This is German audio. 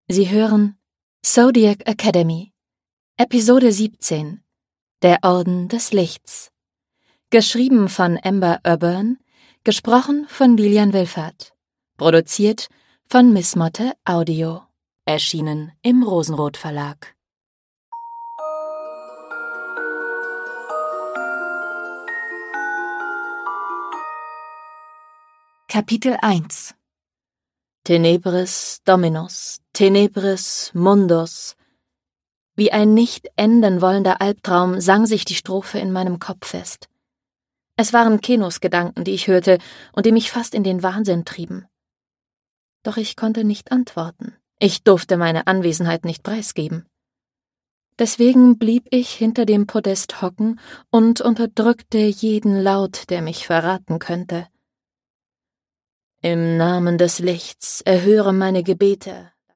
Sie hören Zodiac Academy, Episode 17, Der Orden des Lichts. Geschrieben von Amber Öbern, gesprochen von Lilian Wilfert. Produziert von Miss Motte Audio. Erschienen im Rosenrot Verlag. Kapitel 1 Tenebris Dominus, Tenebris Mundus. Wie ein nicht enden wollender Albtraum sang sich die Strophe in meinem Kopf fest. Es waren Kenos Gedanken, die ich hörte und die mich fast in den Wahnsinn trieben. Doch ich konnte nicht antworten. Ich durfte meine Anwesenheit nicht preisgeben. Deswegen blieb ich hinter dem Podest hocken und unterdrückte jeden Laut, der mich verraten könnte. Im Namen des Lichts erhöre meine Gebete,